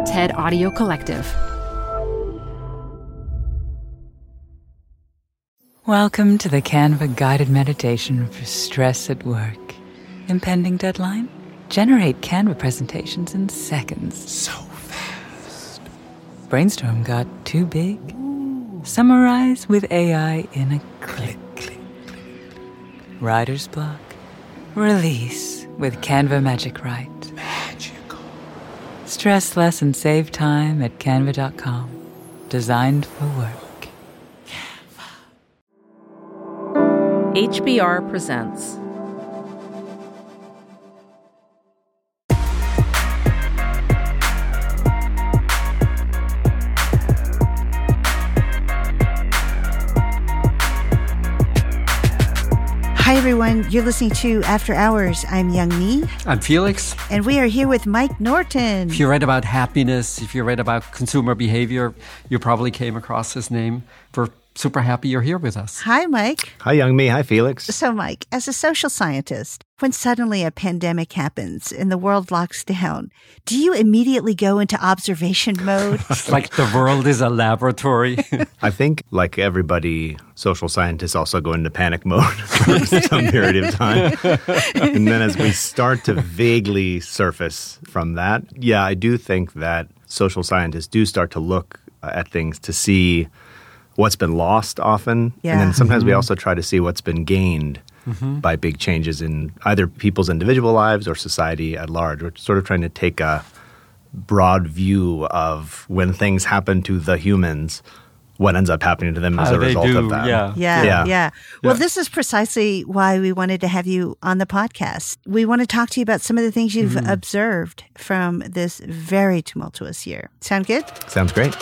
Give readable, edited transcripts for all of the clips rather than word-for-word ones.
TED Audio Collective. Welcome to the Canva guided meditation for stress at work. Impending deadline? Generate Canva presentations in seconds. So fast. Brainstorm got too big? Summarize with AI in a click. Writer's block? Release with Canva Magic Write. Magical. Stress less and save time at canva.com. Designed for work. HBR presents. Hi, everyone. You're listening to After Hours. I'm Young Mi. I'm Felix. And we are here with Mike Norton. If you read about happiness, if you read about consumer behavior, you probably came across his name. We're super happy you're here with us. Hi, Mike. Hi, Young Mi. Hi, Felix. So, Mike, as a social scientist, when suddenly a pandemic happens and the world locks down, do you immediately go into observation mode? It's like the world is a laboratory. I think, like everybody, social scientists also go into panic mode for some period of time. And then as we start to vaguely surface from that, yeah, I do think that social scientists do start to look at things to see what's been lost often. Yeah. And then sometimes we also try to see what's been gained by big changes in either people's individual lives or society at large. We're sort of trying to take a broad view of when things happen to the humans, what ends up happening to them as a result of that. Yeah. Well, this is precisely why we wanted to have you on the podcast. We want to talk to you about some of the things you've observed from this very tumultuous year. Sound good? Sounds great.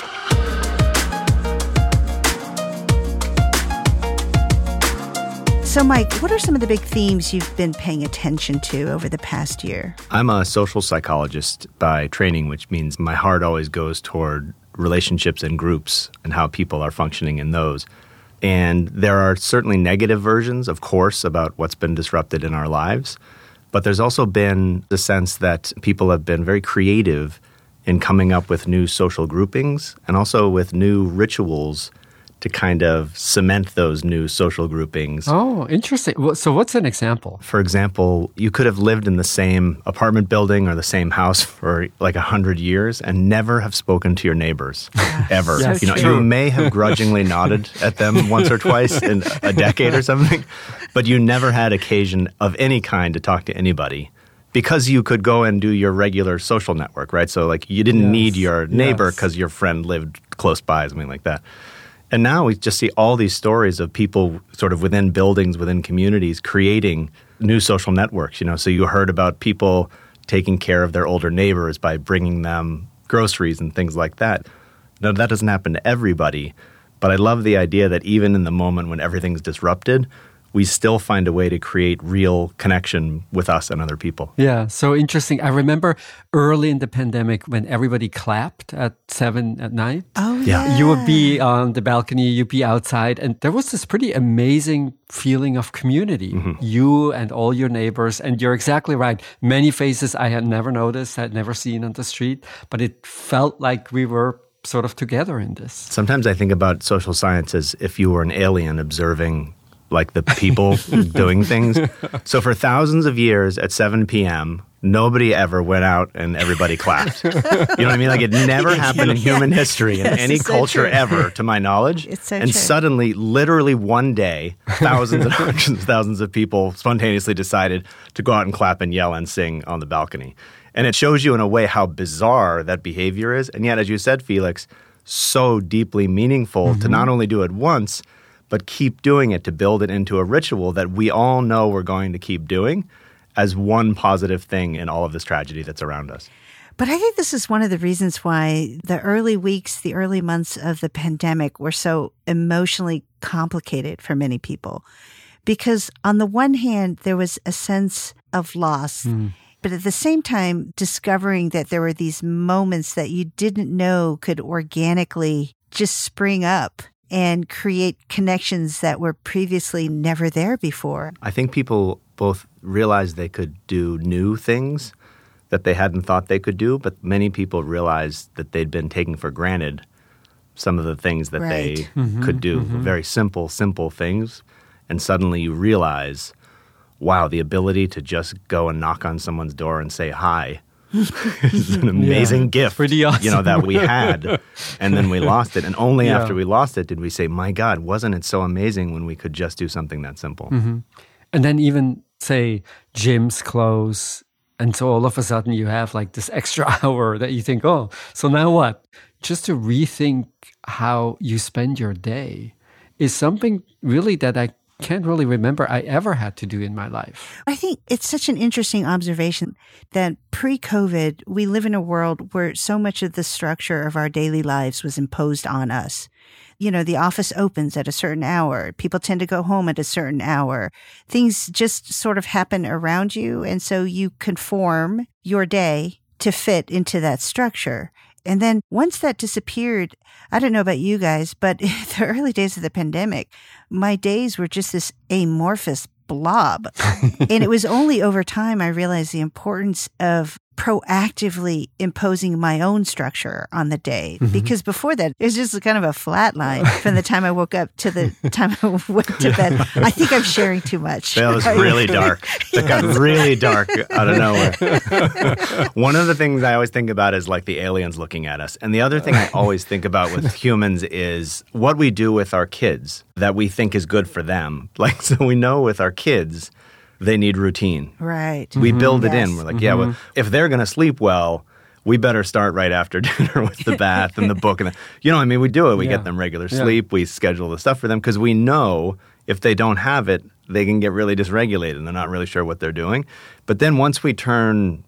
So, Mike, what are some of the big themes you've been paying attention to over the past year? I'm a social psychologist by training, which means my heart always goes toward relationships and groups and how people are functioning in those. And there are certainly negative versions, of course, about what's been disrupted in our lives. But there's also been the sense that people have been very creative in coming up with new social groupings and also with new rituals to kind of cement those new social groupings. Oh, interesting. So what's an example? For example, you could have lived in the same apartment building or the same house for like 100 years and never have spoken to your neighbors, ever. Yes, you may have grudgingly nodded at them once or twice in a decade or something, but you never had occasion of any kind to talk to anybody because you could go and do your regular social network, right? So like you didn't need your neighbor because your friend lived close by, something like that. And now we just see all these stories of people sort of within buildings, within communities, creating new social networks. So you heard about people taking care of their older neighbors by bringing them groceries and things like that. Now, that doesn't happen to everybody, but I love the idea that even in the moment when everything's disrupted, we still find a way to create real connection with us and other people. Yeah, so interesting. I remember early in the pandemic when everybody clapped at 7 at night. Oh, yeah. You would be on the balcony, you'd be outside, and there was this pretty amazing feeling of community. You and all your neighbors, and you're exactly right. Many faces I had never noticed, had never seen on the street, but it felt like we were sort of together in this. Sometimes I think about social science as if you were an alien observing like the people doing things. So for thousands of years at 7 p.m., nobody ever went out and everybody clapped. You know what I mean? Like it never happened in human history in any culture ever, to my knowledge. It's so and true. Suddenly, literally one day, thousands and hundreds of thousands of people spontaneously decided to go out and clap and yell and sing on the balcony. And it shows you in a way how bizarre that behavior is. And yet, as you said, Felix, so deeply meaningful to not only do it once, but keep doing it, to build it into a ritual that we all know we're going to keep doing as one positive thing in all of this tragedy that's around us. But I think this is one of the reasons why the early weeks, the early months of the pandemic were so emotionally complicated for many people. Because on the one hand, there was a sense of loss, but at the same time, discovering that there were these moments that you didn't know could organically just spring up and create connections that were previously never there before. I think people both realized they could do new things that they hadn't thought they could do, but many people realized that they'd been taking for granted some of the things that they could do. Very simple things. And suddenly you realize, wow, the ability to just go and knock on someone's door and say hi is an amazing gift, pretty awesome. that we had. And then we lost it. And only after we lost it did we say, my God, wasn't it so amazing when we could just do something that simple? And then even, say, gyms close. And so all of a sudden you have like this extra hour that you think, oh, so now what? Just to rethink how you spend your day is something really that I can't really remember I ever had to do in my life. I think it's such an interesting observation that pre-COVID, we live in a world where so much of the structure of our daily lives was imposed on us. The office opens at a certain hour. People tend to go home at a certain hour. Things just sort of happen around you. And so you conform your day to fit into that structure. And then once that disappeared, I don't know about you guys, but in the early days of the pandemic, my days were just this amorphous blob. And it was only over time I realized the importance of proactively imposing my own structure on the day. Because before that, it was just kind of a flat line from the time I woke up to the time I went to bed. I think I'm sharing too much. That was really dark. It got really dark out of nowhere. One of the things I always think about is like the aliens looking at us. And the other thing I always think about with humans is what we do with our kids that we think is good for them. Like, so we know with our kids, they need routine. Right. We build it in. We're like, well, if they're going to sleep well, we better start right after dinner with the bath and the book. And we do it. We get them regular sleep. We schedule the stuff for them because we know if they don't have it, they can get really dysregulated and they're not really sure what they're doing. But then once we turn,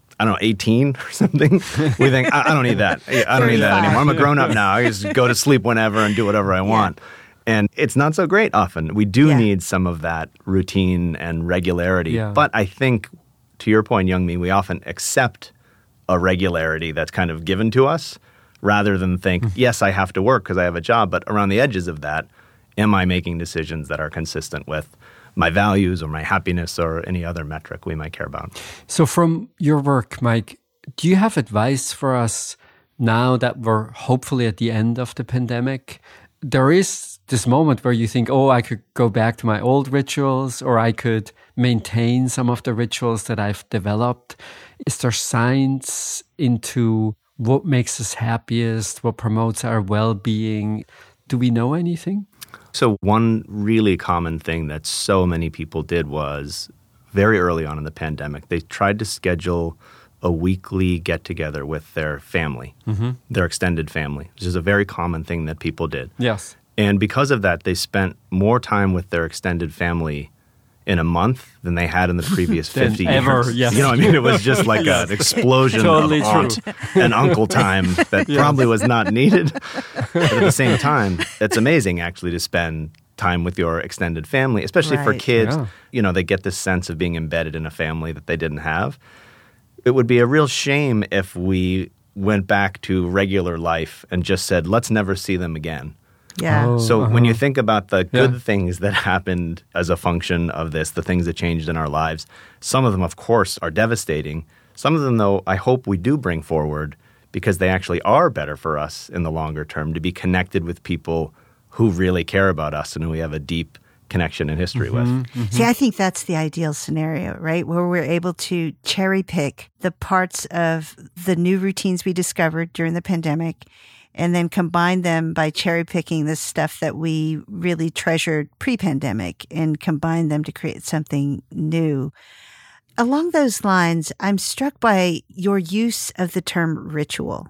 18 or something, we think, I don't need that. I don't need that anymore. I'm a grown-up now. I just go to sleep whenever and do whatever I want. And it's not so great often. We do need some of that routine and regularity. Yeah. But I think, to your point, Young Mi, we often accept a regularity that's kind of given to us rather than think, yes, I have to work because I have a job. But around the edges of that, am I making decisions that are consistent with my values or my happiness or any other metric we might care about? So from your work, Mike, do you have advice for us now that we're hopefully at the end of the pandemic? There is this moment where you think, I could go back to my old rituals or I could maintain some of the rituals that I've developed. Is there science into what makes us happiest, what promotes our well-being? Do we know anything? So one really common thing that so many people did was very early on in the pandemic, they tried to schedule a weekly get-together with their family, their extended family, which is a very common thing that people did. Yes. And because of that, they spent more time with their extended family in a month than they had in the previous 50 years. Ever, yes. It was just like an explosion totally of aunt and uncle time that probably was not needed. But at the same time, it's amazing actually to spend time with your extended family, especially for kids. Yeah. They get this sense of being embedded in a family that they didn't have. It would be a real shame if we went back to regular life and just said, let's never see them again. Yeah. So when you think about the good things that happened as a function of this, the things that changed in our lives, some of them, of course, are devastating. Some of them, though, I hope we do bring forward because they actually are better for us in the longer term to be connected with people who really care about us and who we have a deep connection and history with. See, I think that's the ideal scenario, right? Where we're able to cherry pick the parts of the new routines we discovered during the pandemic and then combine them by cherry picking the stuff that we really treasured pre-pandemic and combine them to create something new. Along those lines, I'm struck by your use of the term ritual.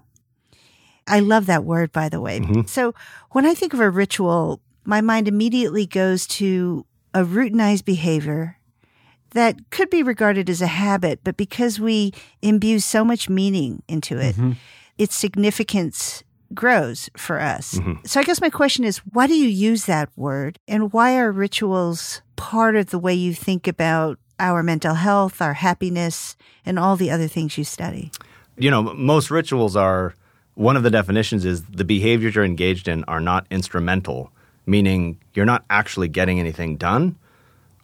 I love that word, by the way. So when I think of a ritual, my mind immediately goes to a routinized behavior that could be regarded as a habit, but because we imbue so much meaning into it, its significance grows for us. So I guess my question is, why do you use that word? And why are rituals part of the way you think about our mental health, our happiness, and all the other things you study? Most rituals are, one of the definitions is the behaviors you're engaged in are not instrumental, meaning you're not actually getting anything done,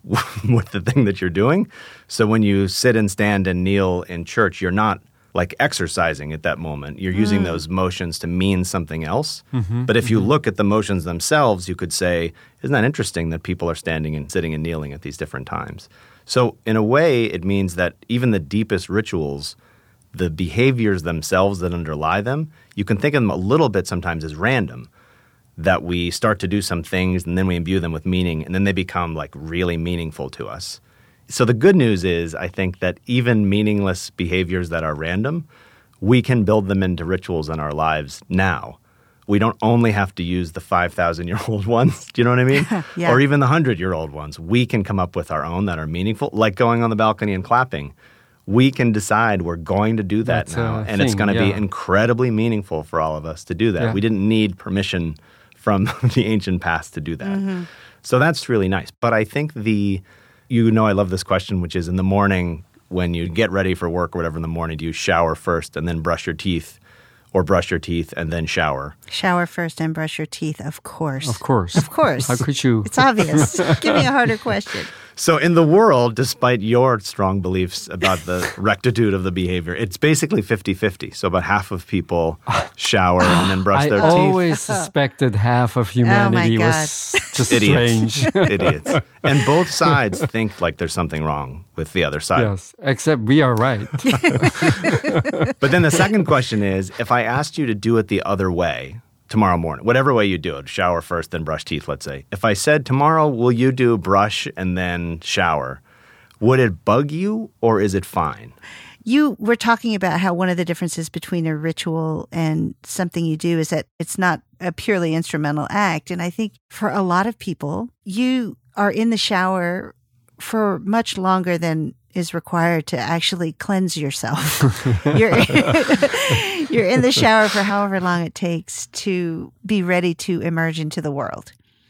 with the thing that you're doing. So when you sit and stand and kneel in church, you're not like exercising at that moment. You're using those motions to mean something else. But if you look at the motions themselves, you could say, isn't that interesting that people are standing and sitting and kneeling at these different times? So in a way, it means that even the deepest rituals, the behaviors themselves that underlie them, you can think of them a little bit sometimes as random, that we start to do some things and then we imbue them with meaning and then they become like really meaningful to us. So the good news is, I think, that even meaningless behaviors that are random, we can build them into rituals in our lives now. We don't only have to use the 5,000-year-old ones, do you know what I mean? Yeah. Or even the 100-year-old ones. We can come up with our own that are meaningful, like going on the balcony and clapping. We can decide we're going to do that That's now, a and it's thing, going to be yeah. incredibly meaningful for all of us to do that. Yeah. We didn't need permission from the ancient past to do that. So that's really nice. But I think I love this question, which is in the morning when you get ready for work or whatever in the morning, do you shower first and then brush your teeth, or brush your teeth and then shower? Shower first and brush your teeth, of course. Of course. Of course. How could you? It's obvious. Give me a harder question. So in the world, despite your strong beliefs about the rectitude of the behavior, it's basically 50-50. So about half of people shower and then brush their I teeth. always suspected half of humanity God. was just Idiots. strange. Idiots. And both sides think like there's something wrong with the other side. Yes, except we are right. But then the second question is, if I asked you to do it the other way tomorrow morning, whatever way you do it, shower first, then brush teeth, let's say. If I said, tomorrow, will you do brush and then shower, would it bug you or is it fine? You were talking about how one of the differences between a ritual and something you do is that it's not a purely instrumental act. And I think for a lot of people, you are in the shower for much longer than is required to actually cleanse yourself. You're in the shower for however long it takes to be ready to emerge into the world.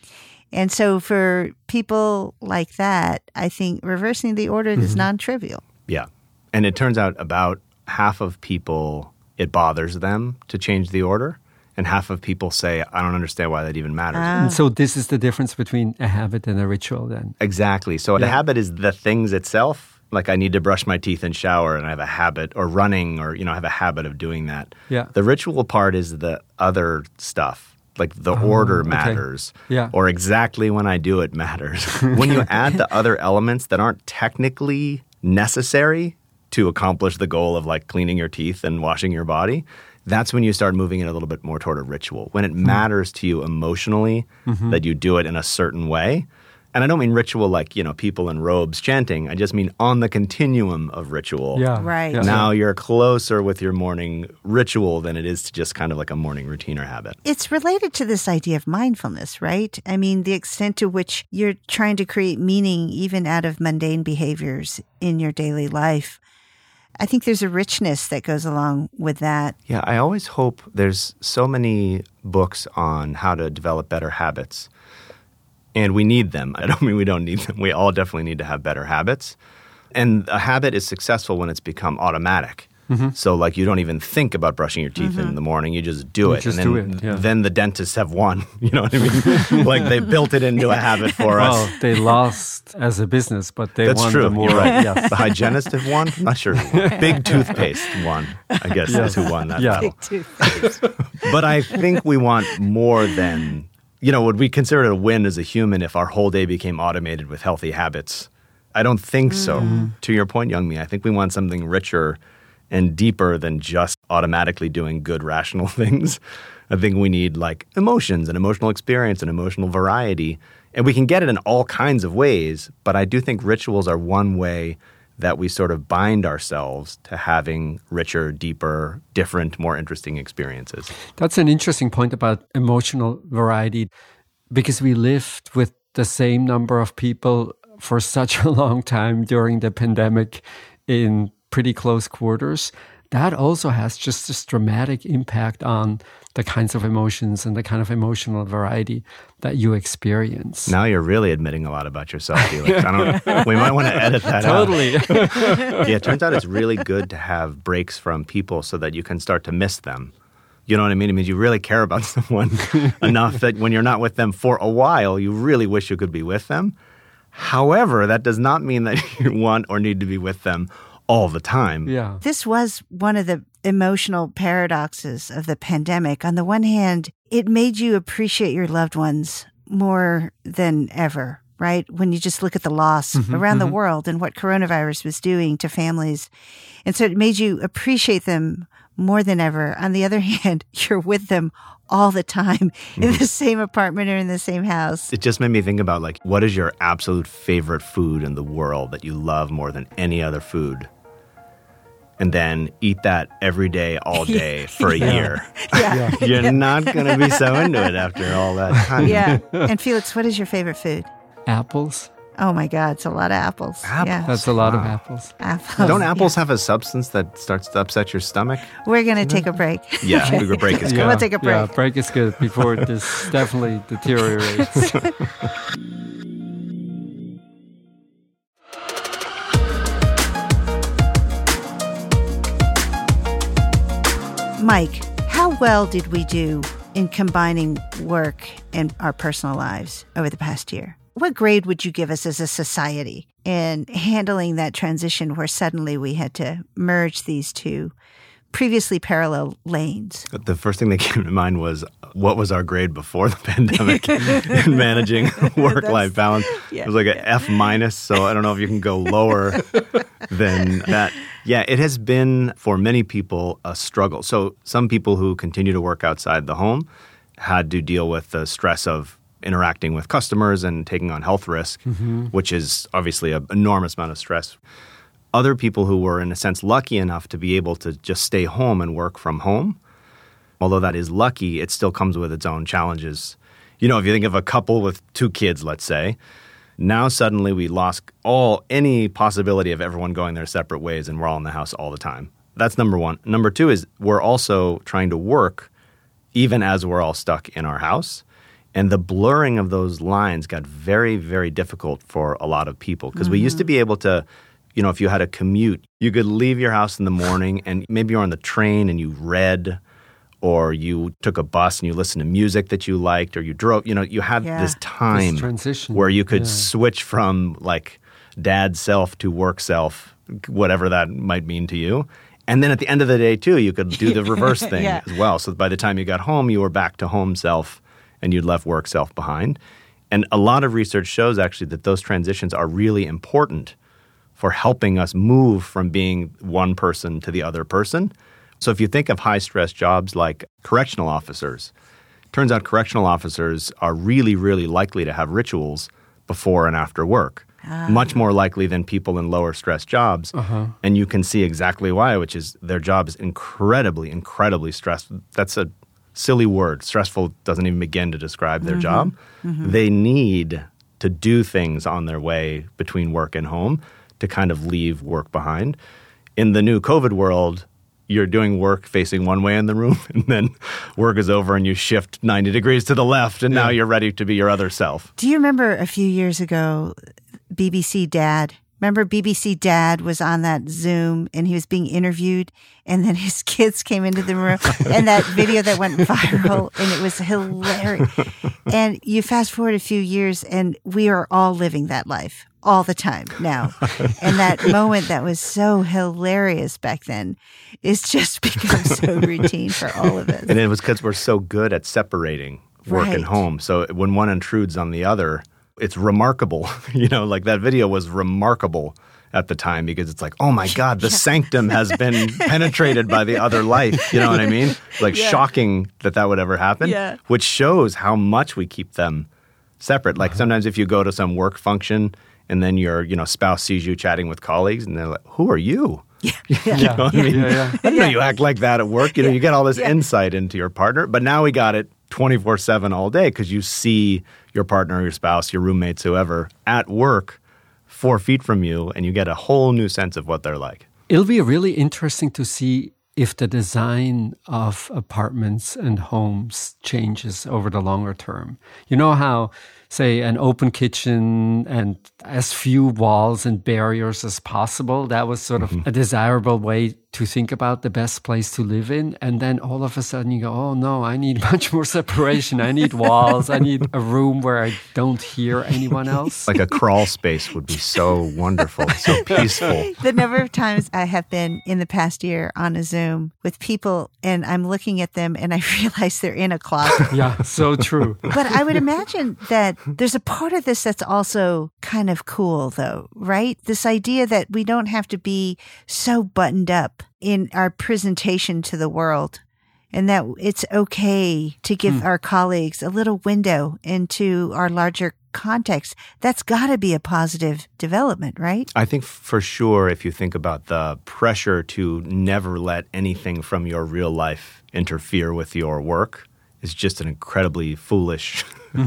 And so for people like that, I think reversing the order is non-trivial. Yeah. And it turns out about half of people, it bothers them to change the order. And half of people say, I don't understand why that even matters. And so this is the difference between a habit and a ritual then. Exactly. So the habit is the things itself. Like I need to brush my teeth and shower and I have a habit, or running, or, I have a habit of doing that. Yeah. The ritual part is the other stuff. Like the order matters. Yeah. Or exactly when I do it matters. When you add the other elements that aren't technically necessary to accomplish the goal of like cleaning your teeth and washing your body, that's when you start moving it a little bit more toward a ritual. When it matters to you emotionally that you do it in a certain way. And I don't mean ritual like, people in robes chanting. I just mean on the continuum of ritual. Yeah. Right. Yeah. Now you're closer with your morning ritual than it is to just kind of like a morning routine or habit. It's related to this idea of mindfulness, right? I mean, the extent to which you're trying to create meaning even out of mundane behaviors in your daily life. I think there's a richness that goes along with that. Yeah, I always hope there's so many books on how to develop better habits. And we need them. I don't mean we don't need them. We all definitely need to have better habits. And a habit is successful when it's become automatic. So like you don't even think about brushing your teeth in the morning. You just do it. just and then, do it, yeah. then the dentists have won. You know what I mean? Like they built it into a habit for us. Well, they lost as a business, but they That's won true. the more. You're right. Yes. The hygienist have won? I'm not sure who won. Big Toothpaste won, I guess, is who won that Yeah. battle. But I think we want more than, would we consider it a win as a human if our whole day became automated with healthy habits? I don't think so. To your point, Youngmi, I think we want something richer and deeper than just automatically doing good, rational things. I think we need like emotions and emotional experience and emotional variety. And we can get it in all kinds of ways, but I do think rituals are one way that we sort of bind ourselves to having richer, deeper, different, more interesting experiences. That's an interesting point about emotional variety, because we lived with the same number of people for such a long time during the pandemic in pretty close quarters. That also has just this dramatic impact on the kinds of emotions and the kind of emotional variety that you experience. Now you're really admitting a lot about yourself, Felix. We might want to edit that Totally. out. Yeah, it turns out it's really good to have breaks from people so that you can start to miss them. You know what I mean? It means you really care about someone enough that when you're not with them for a while, you really wish you could be with them. However, that does not mean that you want or need to be with them all the time. Yeah. This was one of the emotional paradoxes of the pandemic. On the one hand, it made you appreciate your loved ones more than ever, right? When you just look at the loss around the world and what coronavirus was doing to families. And so it made you appreciate them more than ever. On the other hand, you're with them all the time in the same apartment or in the same house. It just made me think about, like, what is your absolute favorite food in the world that you love more than any other food? And then eat that every day, all day for a year. Yeah. You're not going to be so into it after all that time. Yeah. And Felix, what is your favorite food? Apples. Oh my God, it's a lot of apples. Yeah. That's a lot of apples. Apples. Don't apples have a substance that starts to upset your stomach? We're going to take a break. Yeah, I think a break is good. We'll take a break. Yeah, break is good before this definitely deteriorates. Mike, how well did we do in combining work and our personal lives over the past year? What grade would you give us as a society in handling that transition where suddenly we had to merge these two previously parallel lanes? The first thing that came to mind was, what was our grade before the pandemic in managing work-life balance? It was like an F minus, so I don't know if you can go lower than that. Yeah, it has been, for many people, a struggle. So some people who continue to work outside the home had to deal with the stress of interacting with customers and taking on health risk, which is obviously an enormous amount of stress. Other people who were, in a sense, lucky enough to be able to just stay home and work from home, although that is lucky, it still comes with its own challenges. You know, if you think of a couple with 2 kids, let's say, now suddenly we lost any possibility of everyone going their separate ways and we're all in the house all the time. That's number one. Number two is we're also trying to work even as we're all stuck in our house. And the blurring of those lines got very, very difficult for a lot of people because we used to be able to, you know, if you had a commute, you could leave your house in the morning and maybe you're on the train and you read, or you took a bus and you listened to music that you liked, or you drove, you know, you had this time transition where you could switch from like dad self to work self, whatever that might mean to you. And then at the end of the day too, you could do the reverse thing as well. So by the time you got home, you were back to home self and you'd left work self behind. And a lot of research shows actually that those transitions are really important for helping us move from being one person to the other person. So if you think of high-stress jobs like correctional officers, turns out correctional officers are really, really likely to have rituals before and after work, much more likely than people in lower-stress jobs. And you can see exactly why, which is their job is incredibly, incredibly stressful. That's a silly word. Stressful doesn't even begin to describe their job. They need to do things on their way between work and home to kind of leave work behind. In the new COVID world, you're doing work facing one way in the room, and then work is over and you shift 90 degrees to the left, and now you're ready to be your other self. Do you remember a few years ago, BBC Dad? Remember BBC Dad was on that Zoom and he was being interviewed, and then his kids came into the room and that video that went viral, and it was hilarious. And you fast forward a few years and we are all living that life all the time now. And that moment that was so hilarious back then is just become so routine for all of us. And it was because we're so good at separating work and home. So when one intrudes on the other, it's remarkable. You know, like that video was remarkable at the time because it's like, oh my God, the sanctum has been penetrated by the other life. You know what I mean? Like shocking that would ever happen, which shows how much we keep them separate. Like sometimes if you go to some work function and then your, spouse sees you chatting with colleagues and they're like, who are you? You know what I mean? I didn't know you act like that at work. You get all this insight into your partner, but now we got it 24/7 all day because you see your partner, your spouse, your roommates, whoever, at work 4 feet from you, and you get a whole new sense of what they're like. It'll be really interesting to see if the design of apartments and homes changes over the longer term. You know how, say, an open kitchen and as few walls and barriers as possible, that was sort of a desirable way to think about the best place to live in. And then all of a sudden you go, oh no, I need much more separation. I need walls. I need a room where I don't hear anyone else. Like a crawl space would be so wonderful, so peaceful. The number of times I have been in the past year on a Zoom with people and I'm looking at them and I realize they're in a closet. Yeah, so true. But I would imagine that there's a part of this that's also kind of cool though, right? This idea that we don't have to be so buttoned up in our presentation to the world, and that it's okay to give our colleagues a little window into our larger context. That's got to be a positive development, right? I think for sure, if you think about the pressure to never let anything from your real life interfere with your work, is just an incredibly foolish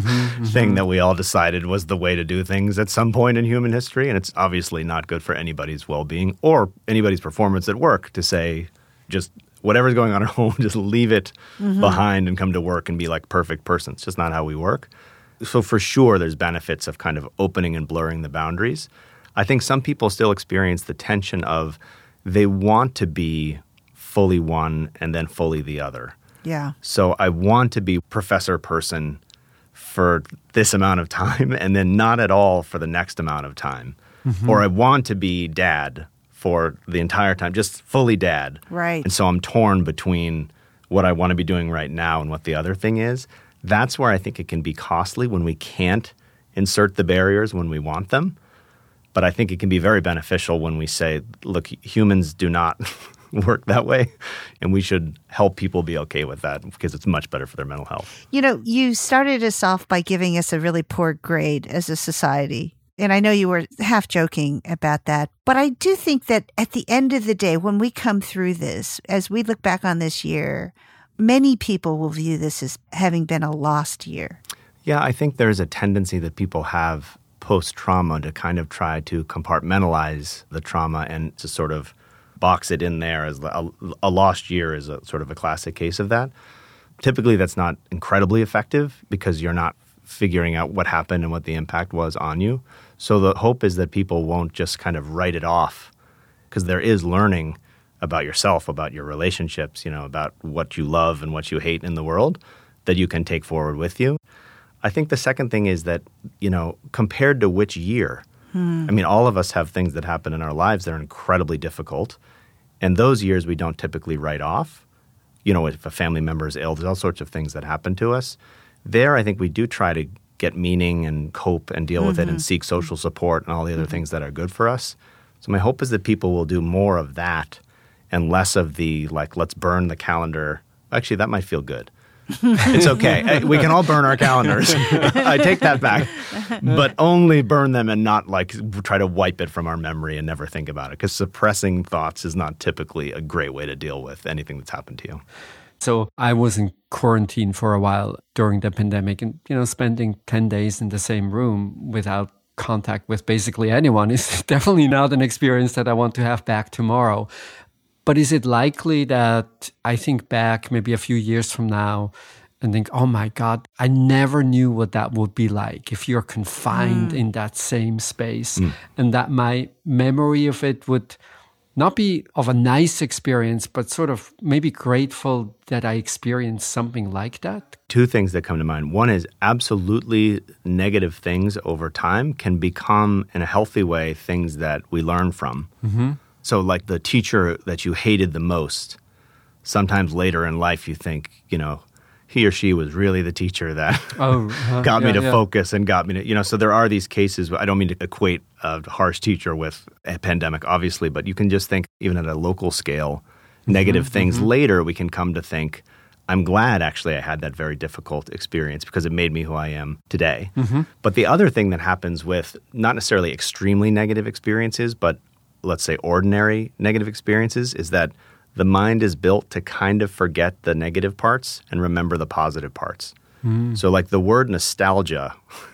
thing that we all decided was the way to do things at some point in human history. And it's obviously not good for anybody's well-being or anybody's performance at work to say, just whatever's going on at home, just leave it behind and come to work and be like perfect person. It's just not how we work. So for sure, there's benefits of kind of opening and blurring the boundaries. I think some people still experience the tension of they want to be fully one and then fully the other. Yeah. So I want to be professor person for this amount of time and then not at all for the next amount of time. Or I want to be dad for the entire time, just fully dad. Right. And so I'm torn between what I want to be doing right now and what the other thing is. That's where I think it can be costly when we can't insert the barriers when we want them. But I think it can be very beneficial when we say, look, humans do not work that way, and we should help people be okay with that because it's much better for their mental health. You know, you started us off by giving us a really poor grade as a society. And I know you were half joking about that. But I do think that at the end of the day, when we come through this, as we look back on this year, many people will view this as having been a lost year. Yeah, I think there's a tendency that people have post-trauma to kind of try to compartmentalize the trauma and to sort of box it in there as a lost year is a sort of a classic case of that. Typically, that's not incredibly effective because you're not figuring out what happened and what the impact was on you. So the hope is that people won't just kind of write it off because there is learning about yourself, about your relationships, you know, about what you love and what you hate in the world that you can take forward with you. I think the second thing is that, you know, compared to which year, I mean, all of us have things that happen in our lives that are incredibly difficult. And those years we don't typically write off. You know, if a family member is ill, there's all sorts of things that happen to us. There, I think we do try to get meaning and cope and deal with it and seek social support and all the other things that are good for us. So my hope is that people will do more of that and less of the, like, let's burn the calendar. Actually, that might feel good. It's okay. We can all burn our calendars. I take that back. But only burn them and not like try to wipe it from our memory and never think about it. Because suppressing thoughts is not typically a great way to deal with anything that's happened to you. So I was in quarantine for a while during the pandemic, and, you know, spending 10 days in the same room without contact with basically anyone is definitely not an experience that I want to have back tomorrow. But is it likely that I think back maybe a few years from now and think, oh my God, I never knew what that would be like if you're confined in that same space, and that my memory of it would not be of a nice experience, but sort of maybe grateful that I experienced something like that? Two things that come to mind. One is absolutely negative things over time can become, in a healthy way, things that we learn from. So like the teacher that you hated the most, sometimes later in life you think, you know, he or she was really the teacher that got me to focus and got me to, you know, so there are these cases. I don't mean to equate a harsh teacher with a pandemic, obviously, but you can just think even at a local scale, negative things. Later we can come to think, I'm glad actually I had that very difficult experience because it made me who I am today. But the other thing that happens with not necessarily extremely negative experiences, but let's say ordinary negative experiences, is that the mind is built to kind of forget the negative parts and remember the positive parts. So like the word nostalgia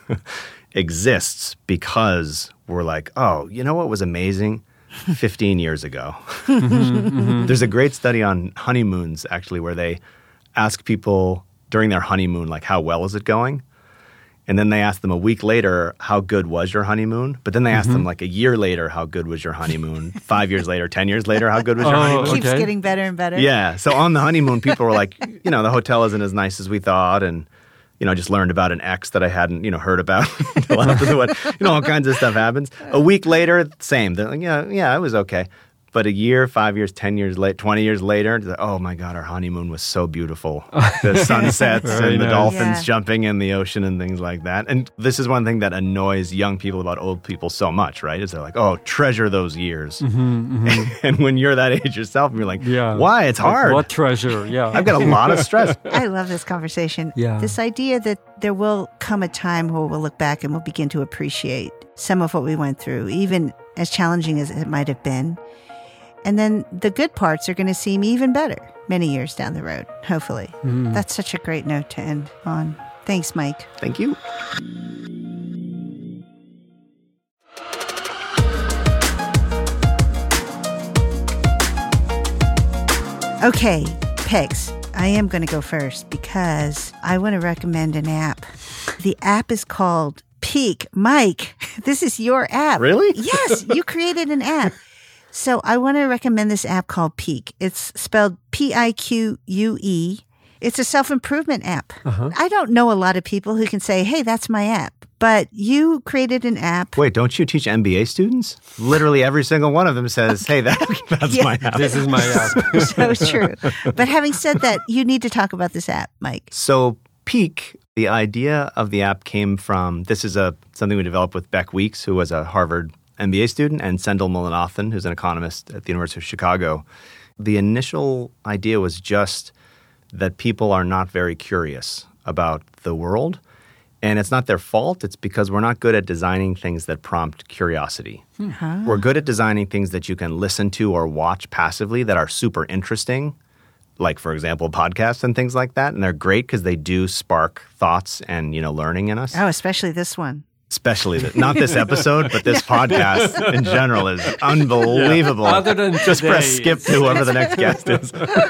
exists because we're like, oh, you know what was amazing 15 years ago? There's a great study on honeymoons actually where they ask people during their honeymoon, like, how well is it going? And then they asked them a week later, how good was your honeymoon? But then they asked them like a year later, how good was your honeymoon? 5 years later, 10 years later, how good was your honeymoon? Keeps getting better and better. Yeah. So on the honeymoon, people were like, the hotel isn't as nice as we thought. And, just learned about an ex that I hadn't, heard about until after the wedding. All kinds of stuff happens. A week later, same. They're like, yeah, it was okay. But a year, 5 years, 10 years late, 20 years later, oh my God, our honeymoon was so beautiful. The sunsets and the dolphins jumping in the ocean and things like that. And this is one thing that annoys young people about old people so much, right? Is they're like, oh, treasure those years. And when you're that age yourself, you're like, why? It's hard. What treasure? Yeah. I've got a lot of stress. I love this conversation. Yeah. This idea that there will come a time where we'll look back and we'll begin to appreciate some of what we went through, even as challenging as it might have been. And then the good parts are going to seem even better many years down the road, hopefully. That's such a great note to end on. Thanks, Mike. Thank you. Okay, Pegs, I am going to go first because I want to recommend an app. The app is called Peak. Mike, this is your app. Really? Yes, you created an app. So I want to recommend this app called Peak. It's spelled Pique. It's a self-improvement app. I don't know a lot of people who can say, hey, that's my app. But you created an app. Wait, don't you teach MBA students? Literally every single one of them says, hey, that's my app. This is my app. So true. But having said that, you need to talk about this app, Mike. So Peak, the idea of the app came from, this is something we developed with Beck Weeks, who was a Harvard MBA student, and Sendhil Mullainathan, who's an economist at the University of Chicago. The initial idea was just that people are not very curious about the world. And it's not their fault. It's because we're not good at designing things that prompt curiosity. We're good at designing things that you can listen to or watch passively that are super interesting, like, for example, podcasts and things like that. And they're great because they do spark thoughts and, learning in us. Oh, especially this one. Especially not this episode, but this podcast in general is unbelievable. Other than just today. press skip to whoever the next guest is.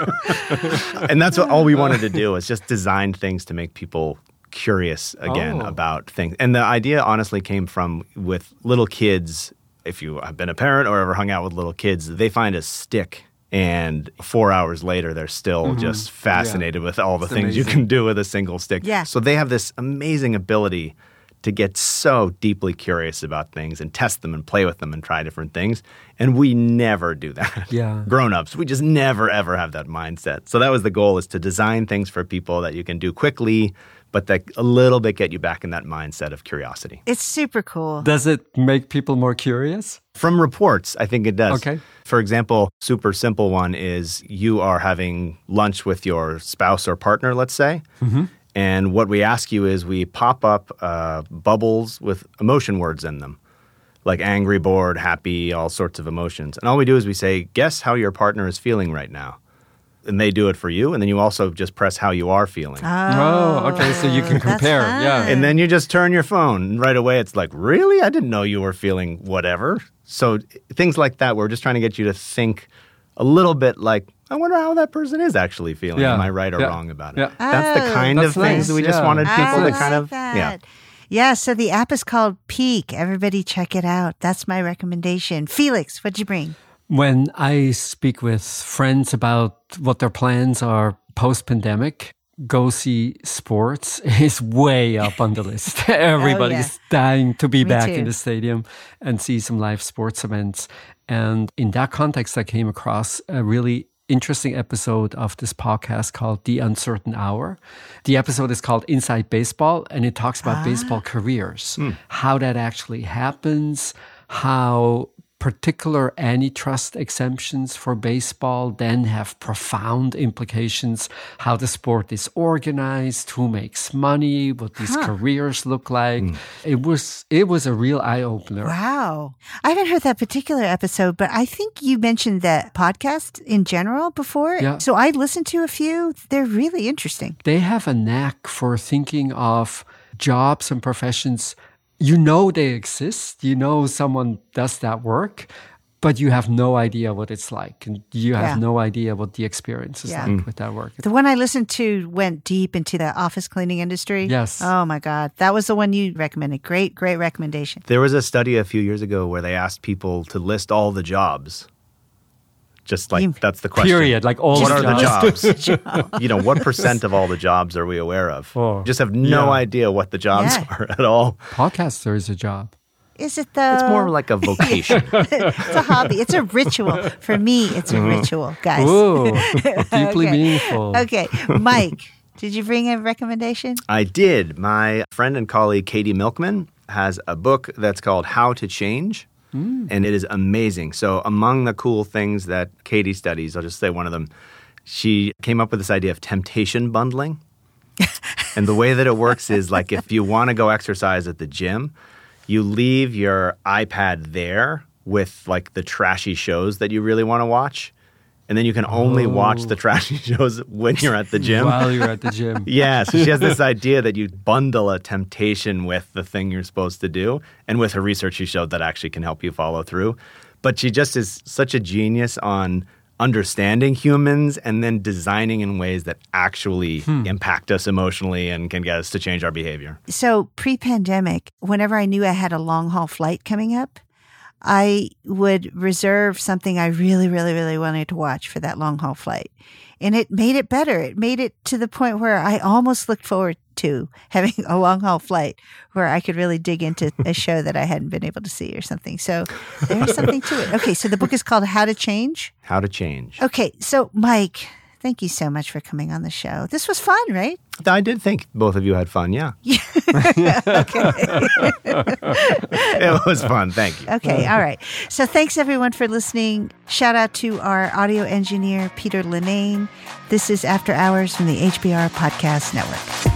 And that's all we wanted to do, is just design things to make people curious again about things. And the idea honestly came from with little kids. If you have been a parent or ever hung out with little kids, they find a stick. And 4 hours later, they're still just fascinated with all the things you can do with a single stick. Yeah. So they have this amazing ability to get so deeply curious about things and test them and play with them and try different things. And we never do that. Yeah. Grown-ups, we just never, ever have that mindset. So that was the goal, is to design things for people that you can do quickly, but that a little bit get you back in that mindset of curiosity. It's super cool. Does it make people more curious? From reports, I think it does. Okay. For example, super simple one is you are having lunch with your spouse or partner, let's say. And what we ask you is we pop up bubbles with emotion words in them, like angry, bored, happy, all sorts of emotions. And all we do is we say, guess how your partner is feeling right now. And they do it for you. And then you also just press how you are feeling. Oh, okay. So you can compare. Yeah. And then you just turn your phone. And right away, it's like, really? I didn't know you were feeling whatever. So things like that, we're just trying to get you to think a little bit like, I wonder how that person is actually feeling. Yeah. Am I right or Yeah. wrong about it? Yeah. That's the kind That's of things nice. we just Yeah. wanted people to I kind like of, that. Yeah, so the app is called Peak. Everybody check it out. That's my recommendation. Felix, what'd you bring? When I speak with friends about what their plans are post-pandemic, go see sports is way up on the list. Everybody's dying to be Me back too. in the stadium and see some live sports events. And in that context, I came across a really interesting episode of this podcast called The Uncertain Hour. The episode is called Inside Baseball, and it talks about baseball careers, how that actually happens, how particular antitrust exemptions for baseball then have profound implications, how the sport is organized, who makes money, what these careers look like. It was a real eye-opener. Wow. I haven't heard that particular episode, but I think you mentioned that podcast in general before. Yeah. So I listened to a few. They're really interesting. They have a knack for thinking of jobs and professions. You know they exist. You know someone does that work, but you have no idea what it's like. And you have Yeah. no idea what the experience is Yeah. like with that work. The one I listened to went deep into the office cleaning industry. Yes. Oh my God. That was the one you recommended. Great recommendation. There was a study a few years ago where they asked people to list all the jobs. Just like that's the question. Period. Like all What the are jobs. the jobs? You know, what % of all the jobs are we aware of? Oh, Just have no yeah. idea what the jobs Yeah. are at all. Podcaster is a job. Is it the... It's more like a vocation. It's a hobby. It's a ritual. For me, it's a ritual, guys. Ooh, deeply Okay. meaningful. Okay. Mike, did you bring a recommendation? I did. My friend and colleague Katie Milkman has a book that's called How to Change. And it is amazing. So among the cool things that Katie studies, I'll just say one of them, she came up with this idea of temptation bundling. And the way that it works is like if you want to go exercise at the gym, you leave your iPad there with like the trashy shows that you really want to watch. And then you can only watch the trashy shows when you're at the gym. While you're at the gym. Yeah, so she has this idea that you bundle a temptation with the thing you're supposed to do. And with her research, she showed that actually can help you follow through. But she just is such a genius on understanding humans and then designing in ways that actually impact us emotionally and can get us to change our behavior. So pre-pandemic, whenever I knew I had a long-haul flight coming up, I would reserve something I really, really, really wanted to watch for that long-haul flight. And it made it better. It made it to the point where I almost looked forward to having a long-haul flight where I could really dig into a show that I hadn't been able to see or something. So there's something to it. Okay, so the book is called How to Change. How to Change. Okay, so Mike, thank you so much for coming on the show. This was fun, right? I did think both of you had fun, yeah. It was fun, thank you. Okay, all right. So thanks everyone for listening. Shout out to our audio engineer, Peter Linane. This is After Hours from the HBR Podcast Network.